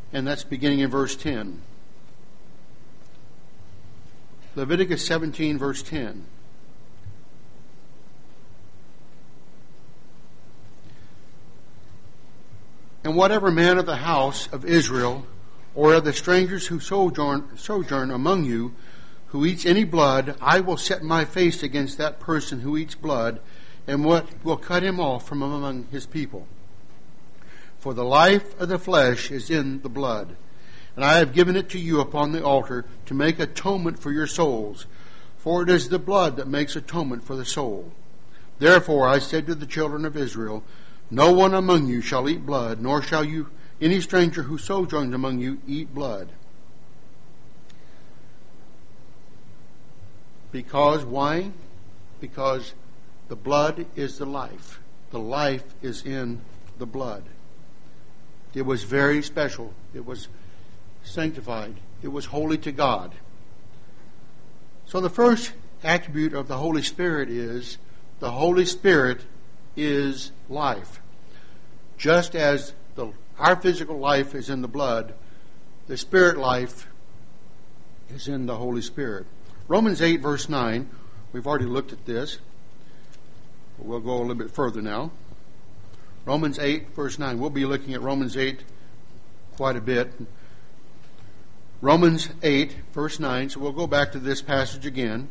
and that's beginning in verse 10. Leviticus 17, verse 10. And whatever man of the house of Israel, or of the strangers who sojourn among you, who eats any blood, I will set my face against that person who eats blood, and will cut him off from among his people. For the life of the flesh is in the blood, and I have given it to you upon the altar to make atonement for your souls, for it is the blood that makes atonement for the soul. Therefore I said to the children of Israel, no one among you shall eat blood, nor shall you any stranger who sojourns among you eat blood. Because why? Because the blood is the life. The life is in the blood. It was very special. It was sanctified. It was holy to God. So the first attribute of the Holy Spirit is the Holy Spirit is life. Just as our physical life is in the blood, the spirit life is in the Holy Spirit. Romans 8, verse 9, we've already looked at this. We'll go a little bit further now. Romans 8, verse 9. We'll be looking at Romans 8 quite a bit. Romans 8, verse 9. So we'll go back to this passage again.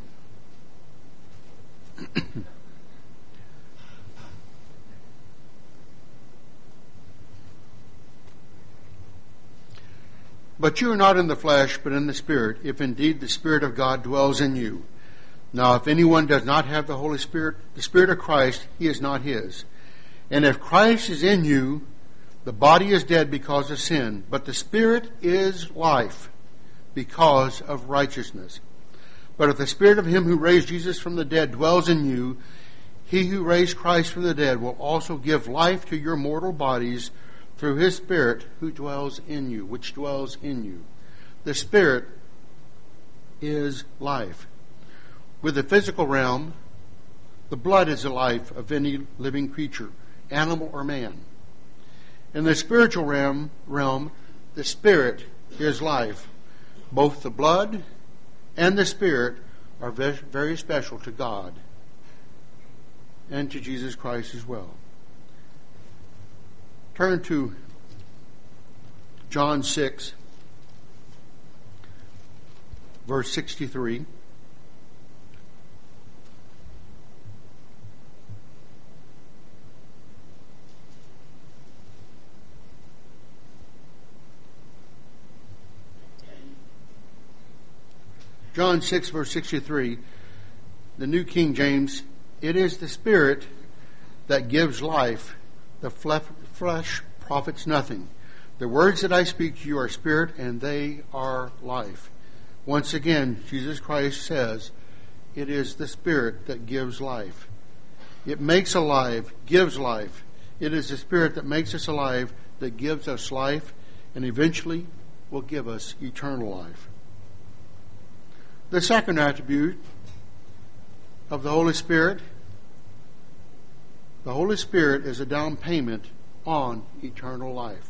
But you are not in the flesh, but in the Spirit, if indeed the Spirit of God dwells in you. Now, if anyone does not have the Holy Spirit, the Spirit of Christ, he is not his. And if Christ is in you, the body is dead because of sin, but the Spirit is life because of righteousness. But if the Spirit of him who raised Jesus from the dead dwells in you, he who raised Christ from the dead will also give life to your mortal bodies through his Spirit who dwells in you, which dwells in you. The Spirit is life. With the physical realm, the blood is the life of any living creature, animal or man. In the spiritual realm, the Spirit is life. Both the blood and the Spirit are very special to God and to Jesus Christ as well. Turn to John 6, verse 63. John 6, verse 63, the New King James, it is the Spirit that gives life. The flesh profits nothing. The words that I speak to you are spirit, and they are life. Once again, Jesus Christ says, it is the Spirit that gives life. It makes alive, gives life. It is the Spirit that makes us alive, that gives us life, and eventually will give us eternal life. The second attribute of the Holy Spirit is a down payment on eternal life.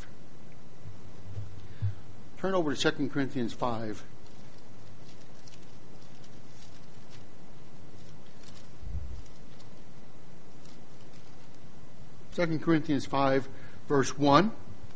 Turn over to 2 Corinthians 5. Second Corinthians 5, verse 1.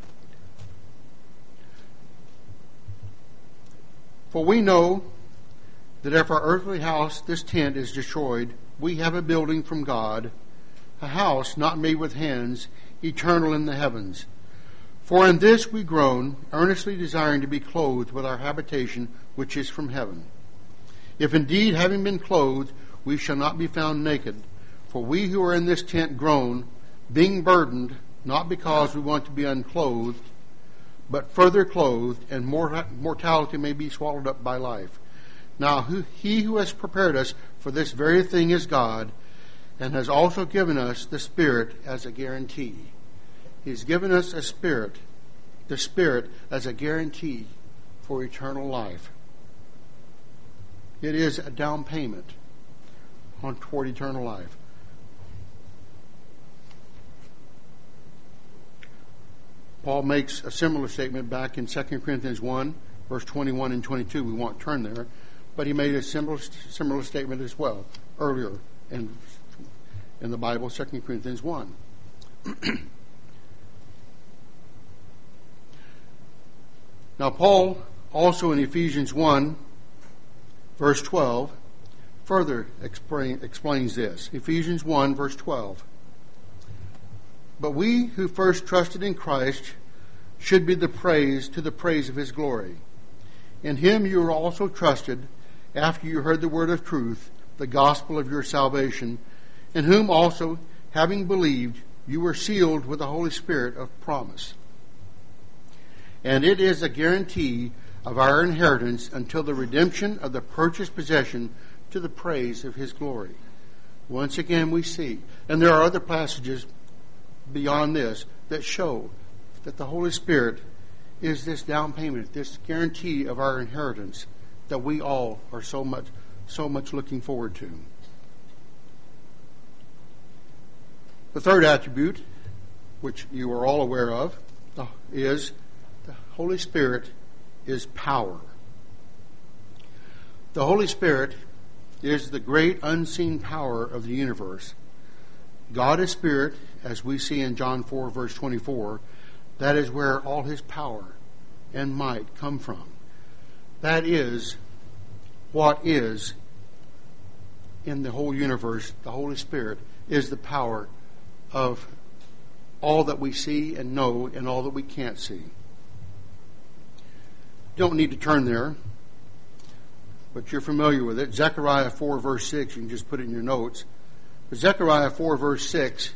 For we know that if our earthly house, this tent, is destroyed, we have a building from God, a house not made with hands, eternal in the heavens. For in this we groan, earnestly desiring to be clothed with our habitation which is from heaven. If indeed, having been clothed, we shall not be found naked. For we who are in this tent groan, being burdened, not because we want to be unclothed, but further clothed, and mortality may be swallowed up by life. Now he who has prepared us for this very thing is God, and has also given us the Spirit as a guarantee. He's given us a Spirit, the Spirit as a guarantee for eternal life. It is a down payment toward eternal life. Paul makes a similar statement back in 2 Corinthians 1, verse 21 and 22. We won't turn there. But he made a similar statement as well earlier in the Bible, 2 Corinthians 1. Now, Paul also in Ephesians 1, verse 12, further explains this. Ephesians 1, verse 12. But we who first trusted in Christ should be the praise of his glory. In him you were also trusted after you heard the word of truth, the gospel of your salvation, in whom also, having believed, you were sealed with the Holy Spirit of promise. And it is a guarantee of our inheritance until the redemption of the purchased possession to the praise of his glory. Once again we see, and there are other passages beyond this that show that the Holy Spirit is this down payment, this guarantee of our inheritance that we all are so much looking forward to. The third attribute, which you are all aware of, is the Holy Spirit is power. The Holy Spirit is the great unseen power of the universe. God is spirit, as we see in John 4, verse 24. That is where all his power and might come from. That is what is in the whole universe. The Holy Spirit is the power of all that we see and know and all that we can't see. Don't need to turn there, but you're familiar with it. Zechariah 4, verse 6, you can just put it in your notes. But Zechariah 4, verse 6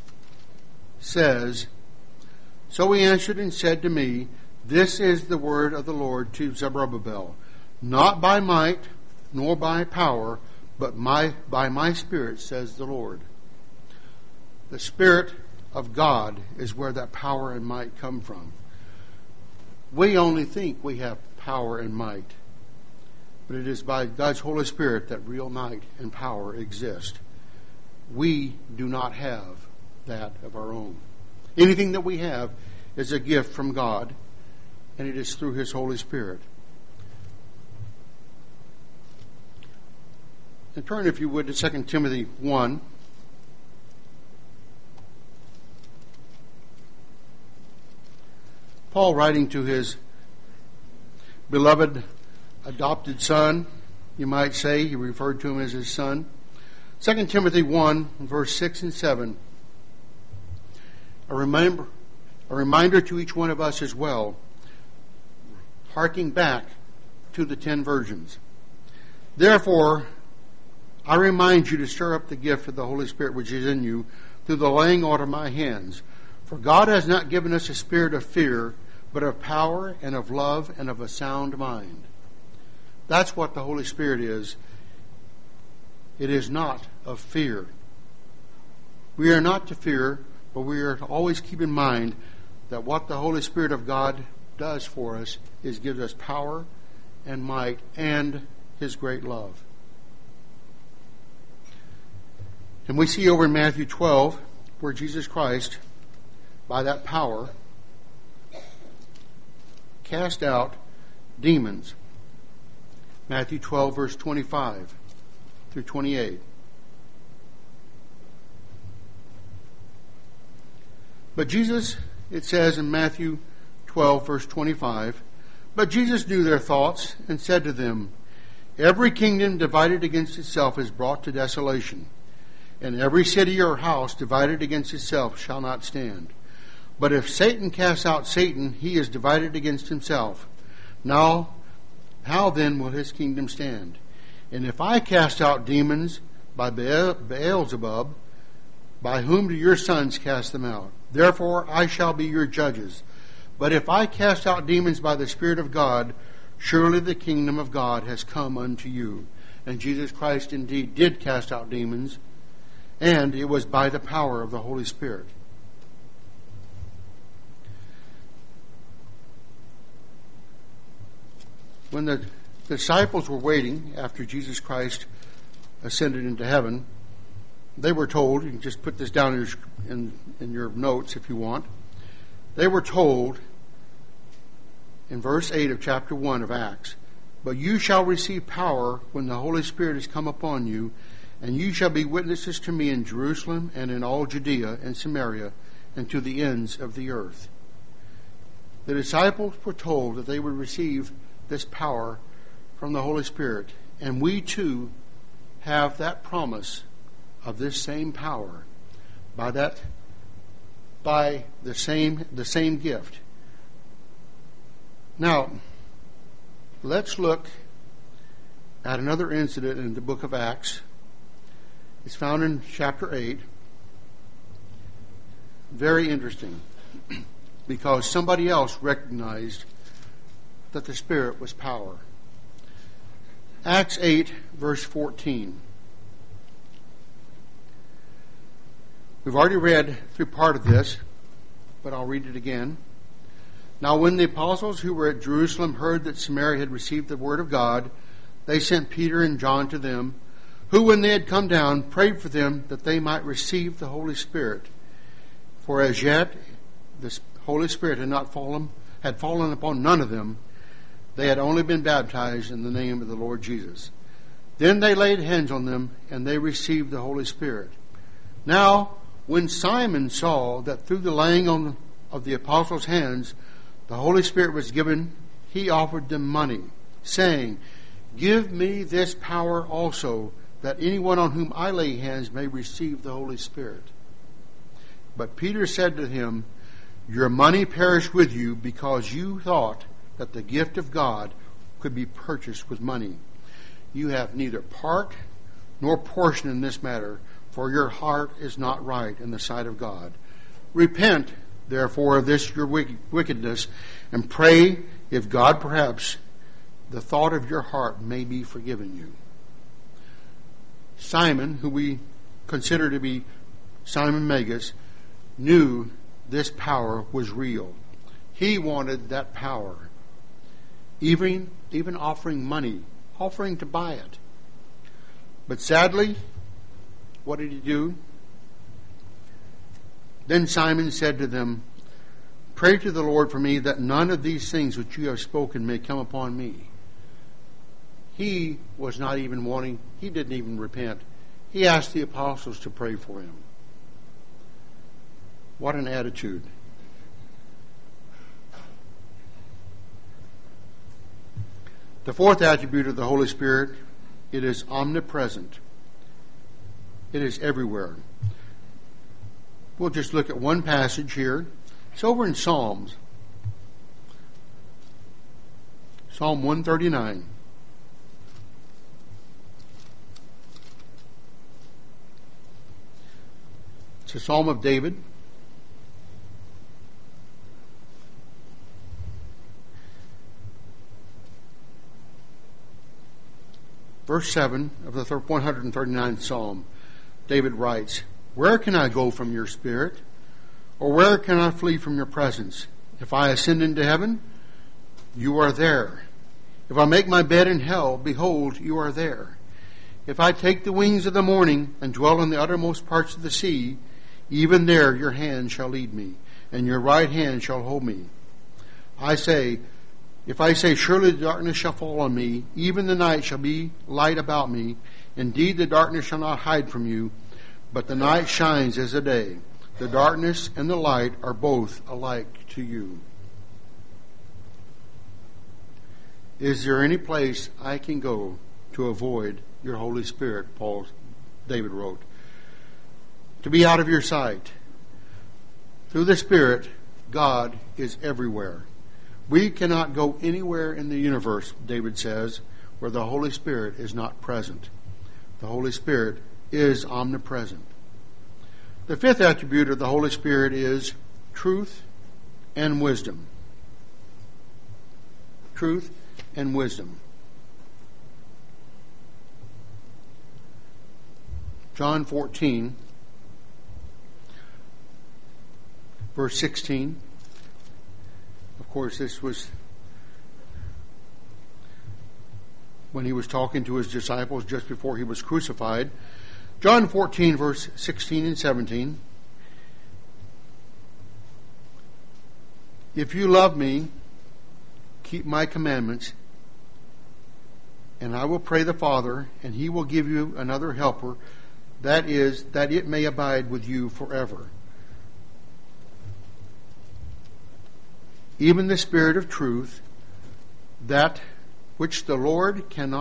says, So he answered and said to me, This is the word of the Lord to Zerubbabel, not by might nor by power, but by my Spirit, says the Lord. The Spirit of God is where that power and might come from. We only think we have power and might, but it is by God's Holy Spirit that real might and power exist. We do not have that of our own. Anything that we have is a gift from God, and it is through his Holy Spirit. And turn, if you would, to 2 Timothy 1. Paul, writing to his beloved adopted son, you might say, he referred to him as his son. 2 Timothy 1, verse 6 and 7. A reminder to each one of us as well, harking back to the 10 virgins. Therefore, I remind you to stir up the gift of the Holy Spirit which is in you through the laying on of my hands. For God has not given us a spirit of fear, but of power and of love and of a sound mind. That's what the Holy Spirit is. It is not of fear. We are not to fear, but we are to always keep in mind that what the Holy Spirit of God does for us is gives us power and might and his great love. And we see over in Matthew 12 where Jesus Christ, by that power, cast out demons. Matthew 12, verse 25 through 28. But Jesus, it says in Matthew 12, verse 25, But Jesus knew their thoughts and said to them, Every kingdom divided against itself is brought to desolation, and every city or house divided against itself shall not stand. But if Satan casts out Satan, he is divided against himself. Now, how then will his kingdom stand? And if I cast out demons by Beelzebub, by whom do your sons cast them out? Therefore I shall be your judges. But if I cast out demons by the Spirit of God, surely the kingdom of God has come unto you. And Jesus Christ indeed did cast out demons, and it was by the power of the Holy Spirit. When the disciples were waiting after Jesus Christ ascended into heaven, they were told, you can just put this down in your notes if you want, They were told in verse 8 of chapter 1 of Acts, "But you shall receive power when the Holy Spirit has come upon you, and you shall be witnesses to me in Jerusalem and in all Judea and Samaria and to the ends of the earth." The disciples were told that they would receive this power from the Holy Spirit, and we too have that promise of this same power by the same gift. Now, let's look at another incident in the book of Acts. It's found in chapter 8. Very interesting, because somebody else recognized that the Spirit was power. Acts 8, verse 14. We've already read through part of this, but I'll read it again. "Now when the apostles who were at Jerusalem heard that Samaria had received the word of God, they sent Peter and John to them, who, when they had come down, prayed for them that they might receive the Holy Spirit. For as yet the Holy Spirit had fallen upon none of them. They had only been baptized in the name of the Lord Jesus. Then they laid hands on them, and they received the Holy Spirit. Now, when Simon saw that through the laying on of the apostles' hands the Holy Spirit was given, he offered them money, saying, 'Give me this power also, that anyone on whom I lay hands may receive the Holy Spirit.' But Peter said to him, 'Your money perish with you, because you thought that the gift of God could be purchased with money. You have neither part nor portion in this matter, for your heart is not right in the sight of God. Repent, therefore, of this your wickedness, and pray, if God perhaps the thought of your heart may be forgiven you.'" Simon, who we consider to be Simon Magus, knew this power was real. He wanted that power, even offering money, offering to buy it. But sadly, what did he do? Then Simon said to them, "Pray to the Lord for me, that none of these things which you have spoken may come upon me." He was not even wanting, he didn't even repent. He asked the apostles to pray for him. What an attitude. The fourth attribute of the Holy Spirit, it is omnipresent. It is everywhere. We'll just look at one passage here. It's over in Psalms. Psalm 139. It's a psalm of David. Verse 7 of the 139th Psalm, David writes, "Where can I go from your spirit? Or where can I flee from your presence? If I ascend into heaven, you are there. If I make my bed in hell, behold, you are there. If I take the wings of the morning and dwell in the uttermost parts of the sea, even there your hand shall lead me, and your right hand shall hold me. If I say, surely the darkness shall fall on me, even the night shall be light about me. Indeed, the darkness shall not hide from you, but the night shines as the day. The darkness and the light are both alike to you." Is there any place I can go to avoid your Holy Spirit, David wrote, to be out of your sight? Through the Spirit, God is everywhere. We cannot go anywhere in the universe, David says, where the Holy Spirit is not present. The Holy Spirit is omnipresent. The fifth attribute of the Holy Spirit is truth and wisdom. Truth and wisdom. John 14, verse 16. Of course, this was when he was talking to his disciples just before he was crucified. John 14, verse 16 and 17. If you love me, keep my commandments, and I will pray the Father, and he will give you another helper, that is, that it may abide with you forever. Even the Spirit of truth, that which the world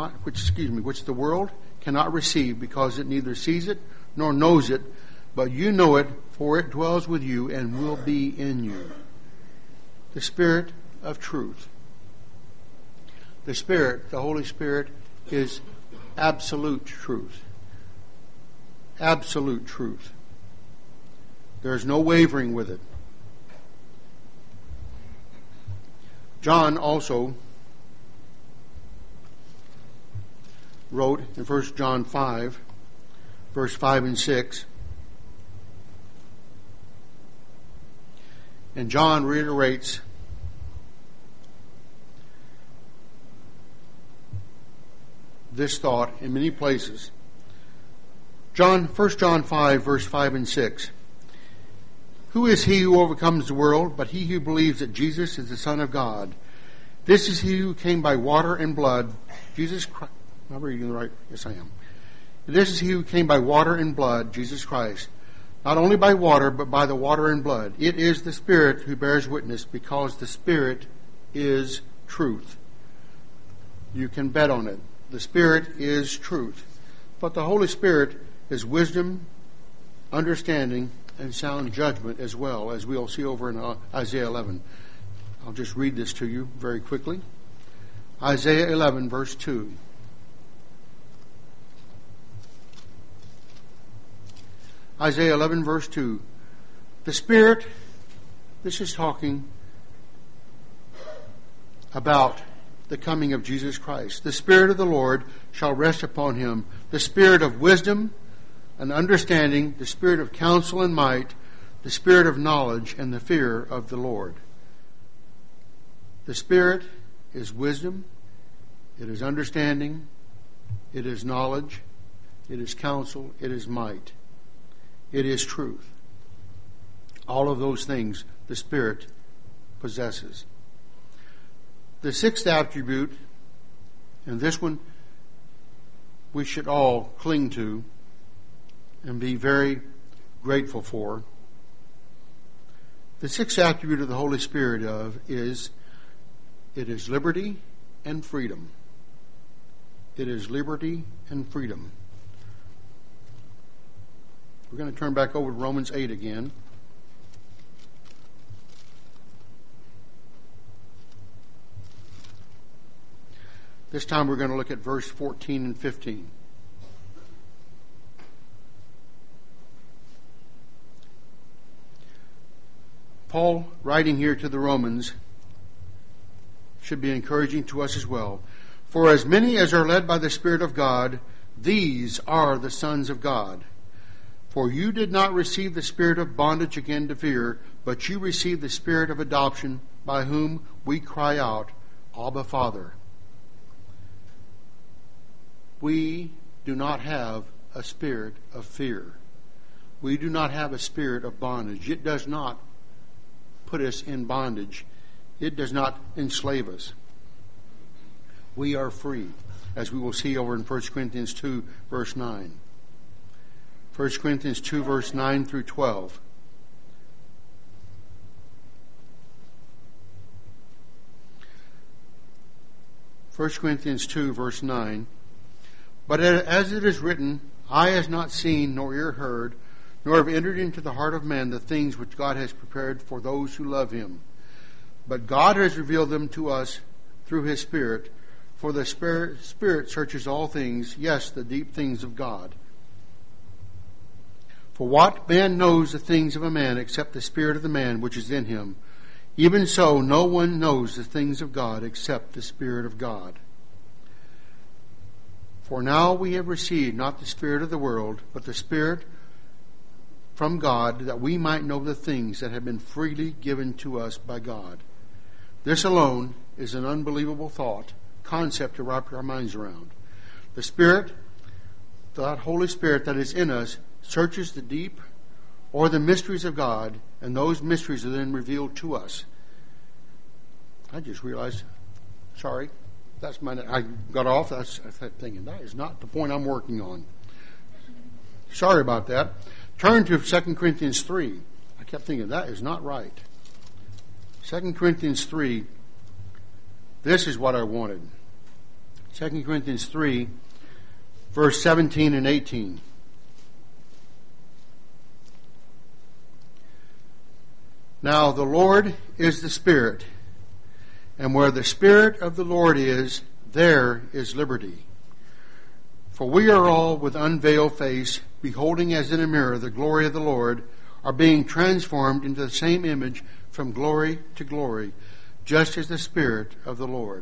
cannot receive, because it neither sees it nor knows it, but you know it, for it dwells with you and will be in you. The Spirit of truth. The Spirit, the Holy Spirit, is absolute truth. Absolute truth. There's no wavering with it. John also wrote in 1 John 5, verse 5 and 6, and John reiterates this thought in many places. 1 John 5, verse 5 and 6. Who is he who overcomes the world, but he who believes that Jesus is the Son of God? This is he who came by water and blood, Jesus Christ. Am I reading right? Yes, I am. This is he who came by water and blood, Jesus Christ. Not only by water, but by the water and blood. It is the Spirit who bears witness, because the Spirit is truth. You can bet on it. The Spirit is truth. But the Holy Spirit is wisdom, understanding, and sound judgment as well, as we'll see over in Isaiah 11. I'll just read this to you very quickly. Isaiah 11, verse 2. Isaiah 11, verse 2. The Spirit, this is talking about the coming of Jesus Christ. The Spirit of the Lord shall rest upon him, the Spirit of wisdom and understanding, the Spirit of counsel and might, the Spirit of knowledge and the fear of the Lord. The Spirit is wisdom, it is understanding, it is knowledge, it is counsel, it is might, it is truth. All of those things the Spirit possesses. The sixth attribute, and this one we should all cling to and be very grateful for. The sixth attribute of the Holy Spirit is it is liberty and freedom. It is liberty and freedom. We're going to turn back over to Romans 8 again. This time we're going to look at verse 14 and 15. Paul, writing here to the Romans, should be encouraging to us as well. For as many as are led by the Spirit of God, these are the sons of God. For you did not receive the spirit of bondage again to fear, but you received the Spirit of adoption, by whom we cry out, Abba, Father. We do not have a spirit of fear. We do not have a spirit of bondage. It does not put us in bondage. It does not enslave us. We are free, as we will see over in 1 Corinthians 2, verse 9. 1 Corinthians 2, verse 9 through 12. First Corinthians 2, verse 9. But as it is written, eye has not seen, nor ear heard, nor have entered into the heart of man the things which God has prepared for those who love him. But God has revealed them to us through his Spirit, for the Spirit searches all things, yes, the deep things of God. For what man knows the things of a man except the spirit of the man which is in him? Even so, no one knows the things of God except the Spirit of God. For now we have received not the spirit of the world, but the Spirit from God, that we might know the things that have been freely given to us by God. This alone is an unbelievable concept to wrap our minds around. The Spirit, that Holy Spirit that is in us, searches the deep or the mysteries of God, and those mysteries are then revealed to us. I just realized, sorry, I got off. I was thinking, that is not the point I'm working on. Sorry about that. Turn to 2 Corinthians 3. I kept thinking, that is not right. 2 Corinthians 3, this is what I wanted. 2 Corinthians 3, verse 17 and 18. Now the Lord is the Spirit, and where the Spirit of the Lord is, there is liberty. For we are all with unveiled face, beholding as in a mirror the glory of the Lord, are being transformed into the same image from glory to glory, just as the Spirit of the Lord.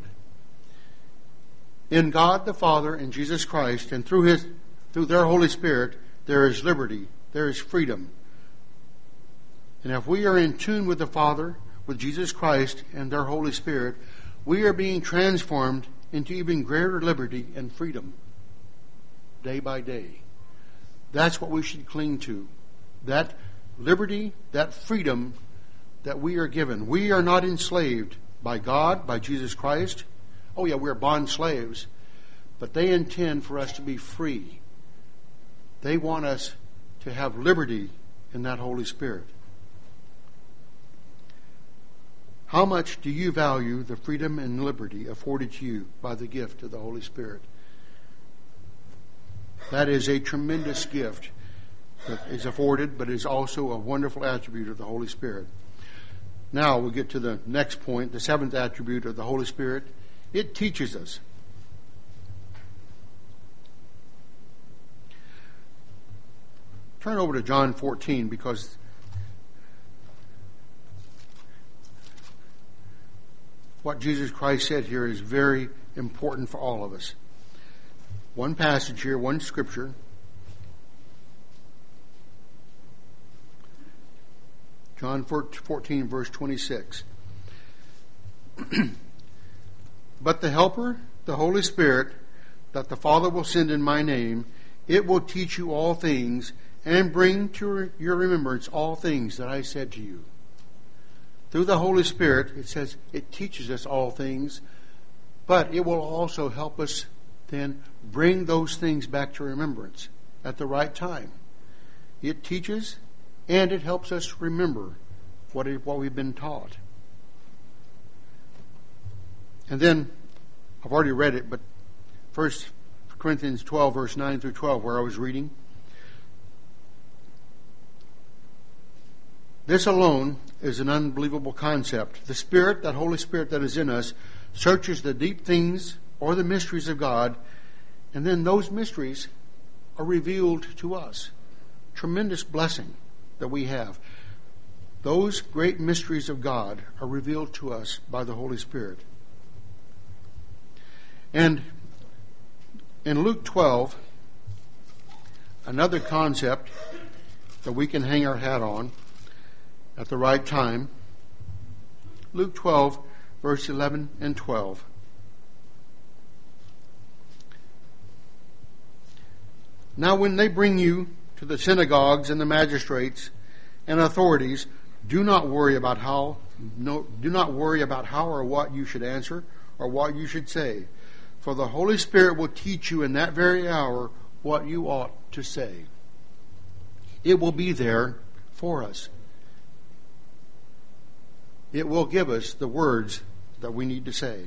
In God the Father and Jesus Christ, and through their Holy Spirit, there is liberty, there is freedom. And if we are in tune with the Father, with Jesus Christ and their Holy Spirit, we are being transformed into even greater liberty and freedom day by day. That's what we should cling to. That liberty, that freedom that we are given. We are not enslaved by God, by Jesus Christ. Oh yeah, we're bond slaves. But they intend for us to be free. They want us to have liberty in that Holy Spirit. How much do you value the freedom and liberty afforded to you by the gift of the Holy Spirit? That is a tremendous gift that is afforded, but is also a wonderful attribute of the Holy Spirit. Now we get to the next point, the seventh attribute of the Holy Spirit. It teaches us. Turn over to John 14, because what Jesus Christ said here is very important for all of us. One passage here, one scripture. John 14, verse 26. But the Helper, the Holy Spirit, that the Father will send in my name, it will teach you all things and bring to your remembrance all things that I said to you. Through the Holy Spirit, it says it teaches us all things, but it will also help us then bring those things back to remembrance at the right time. It teaches and it helps us remember what we've been taught. And then, I've already read it, but 1 Corinthians 12, verse 9 through 12, where I was reading. This alone is an unbelievable concept. The Spirit, that Holy Spirit that is in us, searches the deep things or the mysteries of God, and then those mysteries are revealed to us. Tremendous blessing that we have. Those great mysteries of God are revealed to us by the Holy Spirit. And in Luke 12, another concept that we can hang our hat on at the right time. Luke 12, verse 11 and 12. Now when they bring you to the synagogues and the magistrates and authorities, do not worry about how or what you should answer or what you should say. For the Holy Spirit will teach you in that very hour what you ought to say. It will be there for us. It will give us the words that we need to say.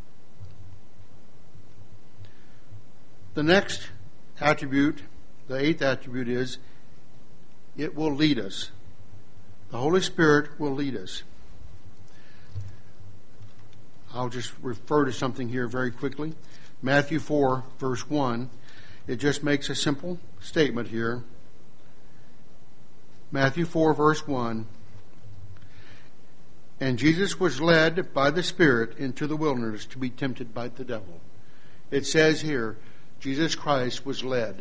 The next attribute, the eighth attribute, is it will lead us. The Holy Spirit will lead us. I'll just refer to something here very quickly. Matthew 4, verse 1. It just makes a simple statement here. Matthew 4, verse 1. And Jesus was led by the Spirit into the wilderness to be tempted by the devil. It says here, Jesus Christ was led.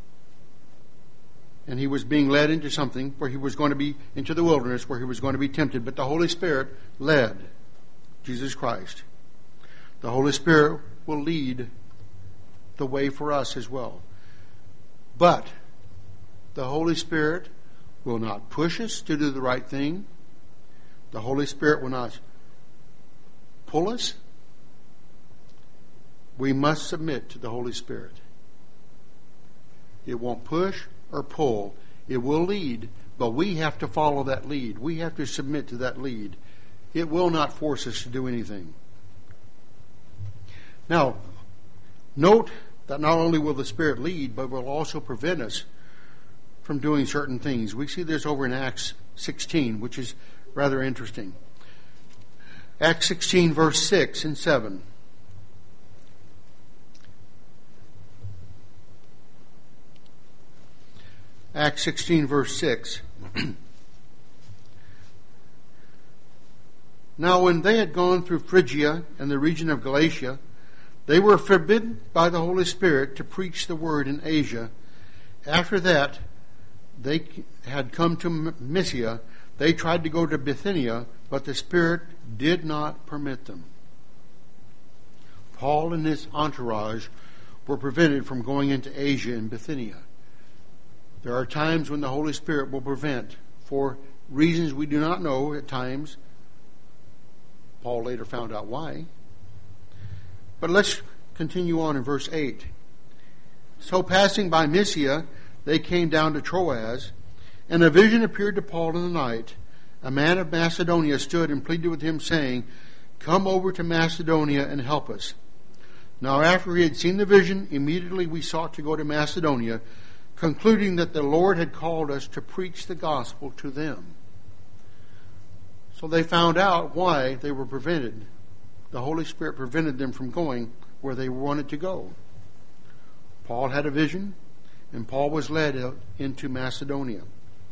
And he was being led into something where he was going to be into the wilderness where he was going to be tempted. But the Holy Spirit led Jesus Christ. The Holy Spirit will lead the way for us as well. But the Holy Spirit will not push us to do the right thing. The Holy Spirit will not pull us, we must submit to the Holy Spirit. It won't push or pull. It will lead, but we have to follow that lead. We have to submit to that lead. It will not force us to do anything. Now, note that not only will the Spirit lead, but will also prevent us from doing certain things. We see this over in Acts 16, which is rather interesting. Acts 16, verse 6 and 7. Acts 16, verse 6. Now when they had gone through Phrygia and the region of Galatia, they were forbidden by the Holy Spirit to preach the word in Asia. After that, they had come to Mysia. They tried to go to Bithynia, but the Spirit did not permit them. Paul and his entourage were prevented from going into Asia and Bithynia. There are times when the Holy Spirit will prevent, for reasons we do not know at times. Paul later found out why. But let's continue on in verse 8. So passing by Mysia, they came down to Troas, and a vision appeared to Paul in the night. A man of Macedonia stood and pleaded with him, saying, Come over to Macedonia and help us. Now after he had seen the vision, immediately we sought to go to Macedonia, concluding that the Lord had called us to preach the gospel to them. So they found out why they were prevented. The Holy Spirit prevented them from going where they wanted to go. Paul had a vision, and Paul was led into Macedonia.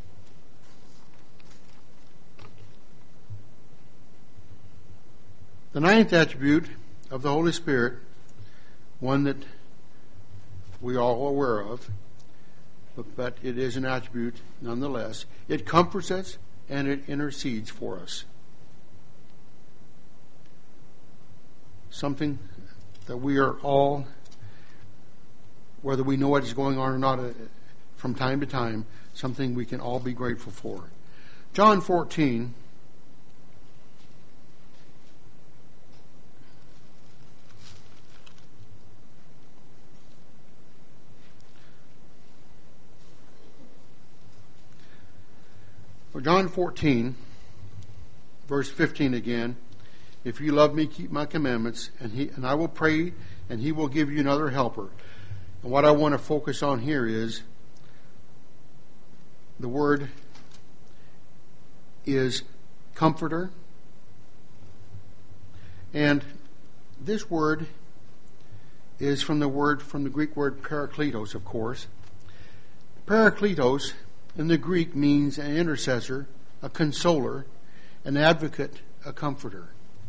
The ninth attribute of the Holy Spirit, one that we are all aware of, but it is an attribute nonetheless. It comforts us and it intercedes for us. Something that we are all, whether we know what is going on or not from time to time, something we can all be grateful for. John 14. John 14, verse 15 again. If you love me, keep my commandments, and I will pray, and he will give you another helper. And what I want to focus on here is the word is comforter. And this word is from the Greek word parakletos, of course. Parakletos in the Greek means an intercessor, a consoler, an advocate, a comforter.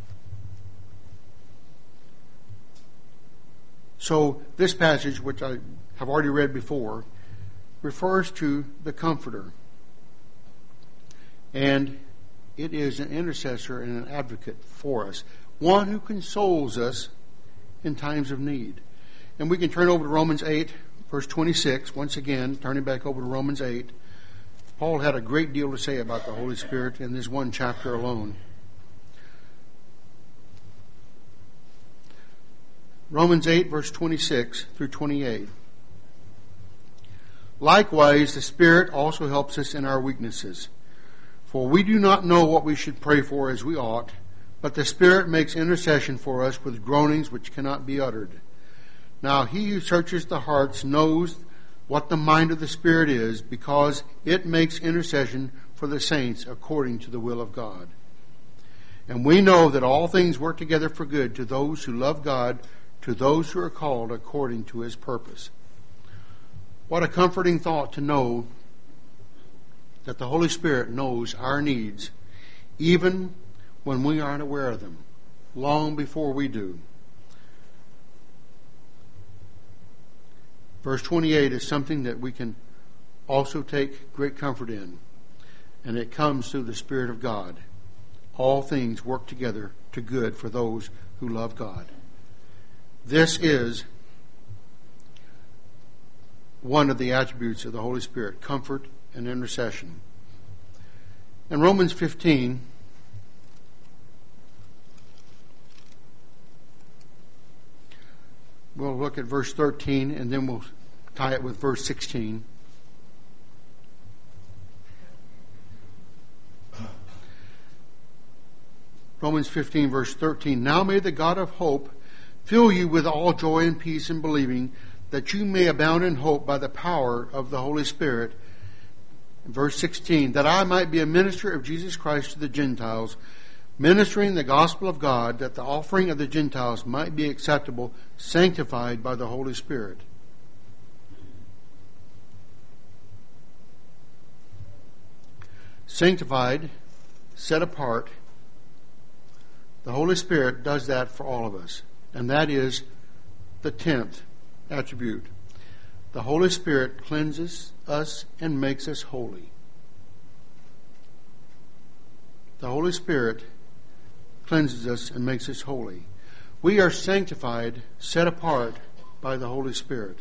So this passage, which I have already read before, refers to the comforter. And it is an intercessor and an advocate for us. One who consoles us in times of need. And we can turn over to Romans 8, verse 26. Once again, turning back over to Romans 8. Paul had a great deal to say about the Holy Spirit in this one chapter alone. Romans 8, verse 26 through 28. Likewise, the Spirit also helps us in our weaknesses. For we do not know what we should pray for as we ought, but the Spirit makes intercession for us with groanings which cannot be uttered. Now he who searches the hearts knows what the mind of the Spirit is, because it makes intercession for the saints according to the will of God. And we know that all things work together for good to those who love God, to those who are called according to his purpose. What a comforting thought to know that the Holy Spirit knows our needs, even when we aren't aware of them, long before we do. Verse 28 is something that we can also take great comfort in, and it comes through the Spirit of God. All things work together to good for those who love God. This is one of the attributes of the Holy Spirit, comfort and intercession. In Romans 15, we'll look at verse 13 and then we'll tie it with verse 16. Romans 15, verse 13. Now may the God of hope fill you with all joy and peace in believing, that you may abound in hope by the power of the Holy Spirit. Verse 16. That I might be a minister of Jesus Christ to the Gentiles, ministering the gospel of God, that the offering of the Gentiles might be acceptable, sanctified by the Holy Spirit. Sanctified, set apart. The Holy Spirit does that for all of us. And that is the 10th attribute. The Holy Spirit cleanses us and makes us holy. The Holy Spirit cleanses us and makes us holy. We are sanctified, set apart by the Holy Spirit.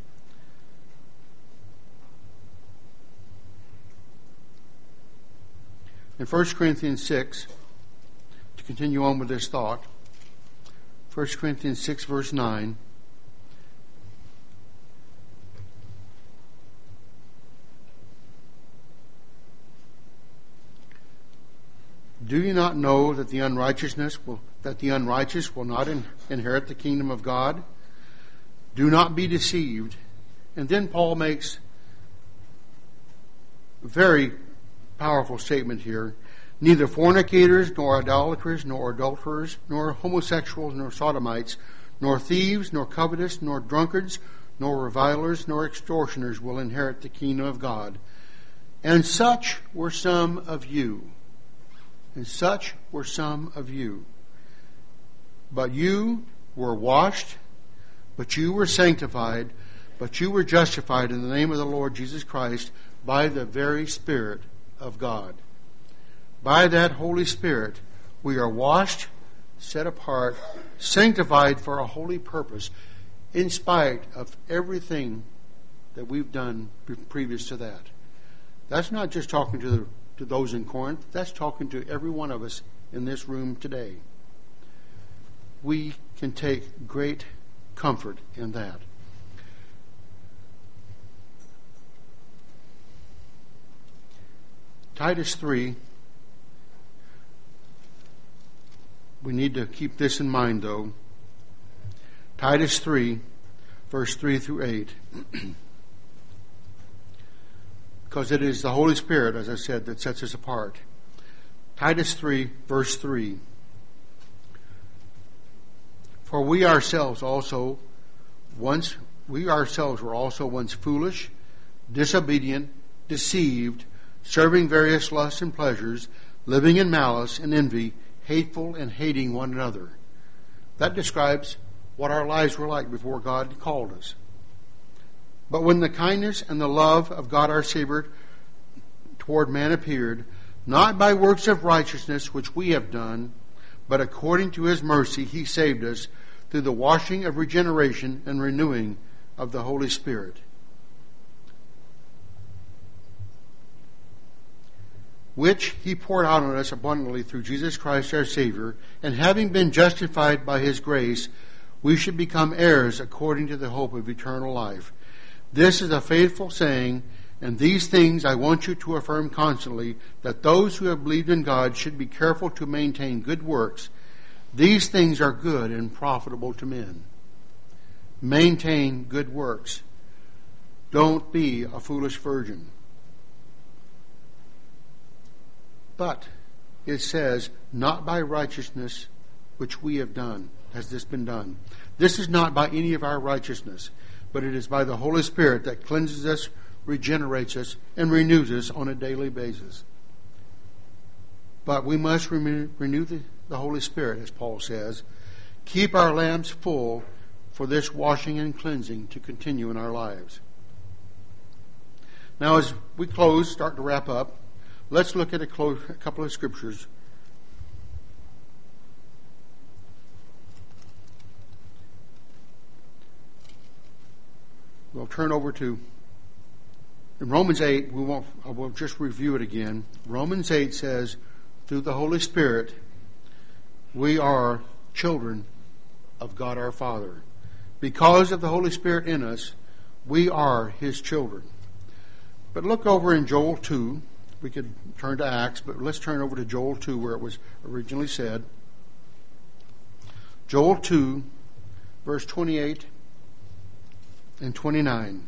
In 1 Corinthians 6, to continue on with this thought, 1 Corinthians 6, verse 9, do you not know that the unrighteous will not inherit the kingdom of God? Do not be deceived. And then Paul makes a very powerful statement here. Neither fornicators, nor idolaters, nor adulterers, nor homosexuals, nor sodomites, nor thieves, nor covetous, nor drunkards, nor revilers, nor extortioners will inherit the kingdom of God. And such were some of you. And such were some of you. But you were washed, but you were sanctified, but you were justified in the name of the Lord Jesus Christ by the very Spirit of God. By that Holy Spirit, we are washed, set apart, sanctified for a holy purpose, in spite of everything that we've done previous to that. That's not just talking to those in Corinth. That's talking to every one of us in this room today. We can take great comfort in that. Titus 3. We need to keep this in mind, though. Titus 3, verse 3 through 8. Because it is the Holy Spirit, as I said, that sets us apart. Titus 3, verse 3. For we ourselves were also once foolish, disobedient, deceived, serving various lusts and pleasures, living in malice and envy, hateful and hating one another. That describes what our lives were like before God called us. But when the kindness and the love of God our Savior toward man appeared, not by works of righteousness which we have done, but according to His mercy He saved us through the washing of regeneration and renewing of the Holy Spirit, which He poured out on us abundantly through Jesus Christ our Savior, and having been justified by His grace, we should become heirs according to the hope of eternal life. This is a faithful saying, and these things I want you to affirm constantly, that those who have believed in God should be careful to maintain good works. These things are good and profitable to men. Maintain good works. Don't be a foolish virgin. But it says, not by righteousness which we have done has this been done. This is not by any of our righteousness, but it is by the Holy Spirit that cleanses us, regenerates us, and renews us on a daily basis. But we must renew the Holy Spirit, as Paul says. Keep our lamps full for this washing and cleansing to continue in our lives. Now, as we start to wrap up, let's look at a couple of scriptures. We'll turn over to in Romans 8. I will just review it again. Romans 8 says, through the Holy Spirit, we are children of God our Father. Because of the Holy Spirit in us, we are His children. But look over in Joel 2. We could turn to Acts, but let's turn over to Joel 2 where it was originally said. Joel 2, verse 28 and 29.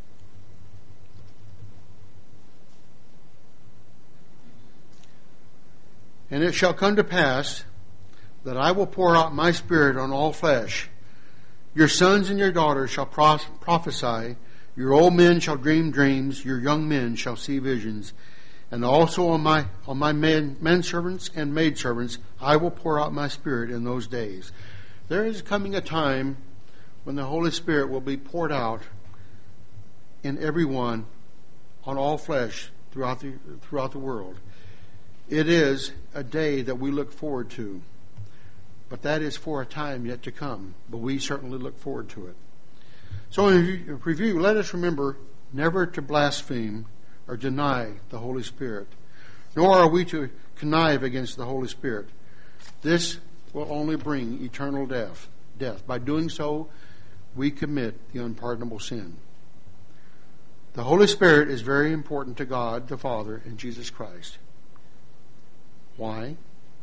And it shall come to pass that I will pour out my Spirit on all flesh. Your sons and your daughters shall prophesy. Your old men shall dream dreams. Your young men shall see visions. And also on my men servants and maid servants I will pour out my Spirit in those days. There is coming a time when the Holy Spirit will be poured out in everyone, on all flesh throughout the world. It is a day that we look forward to. But that is for a time yet to come. But we certainly look forward to it. So in review, let us remember never to blaspheme or deny the Holy Spirit. Nor are we to connive against the Holy Spirit. This will only bring eternal death. By doing so, we commit the unpardonable sin. The Holy Spirit is very important to God the Father and Jesus Christ. Why?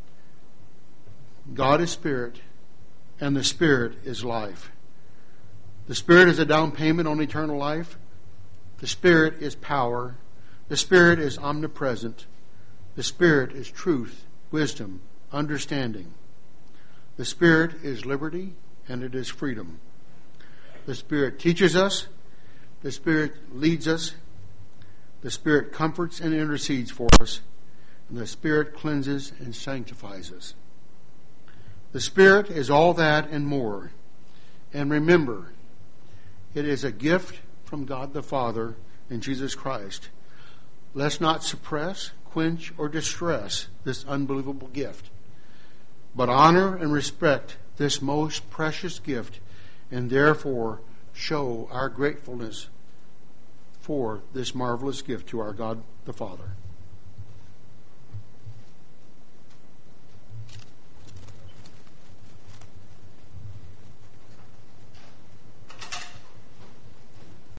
God is Spirit, and the Spirit is life. The Spirit is a down payment on eternal life. The Spirit is power. The Spirit is omnipresent. The Spirit is truth, wisdom, understanding. The Spirit is liberty, and it is freedom. The Spirit teaches us. The Spirit leads us. The Spirit comforts and intercedes for us. And the Spirit cleanses and sanctifies us. The Spirit is all that and more. And remember, it is a gift from God the Father and Jesus Christ. Let's not suppress, quench, or distress this unbelievable gift, but honor and respect this most precious gift, and therefore show our gratefulness for this marvelous gift to our God the Father.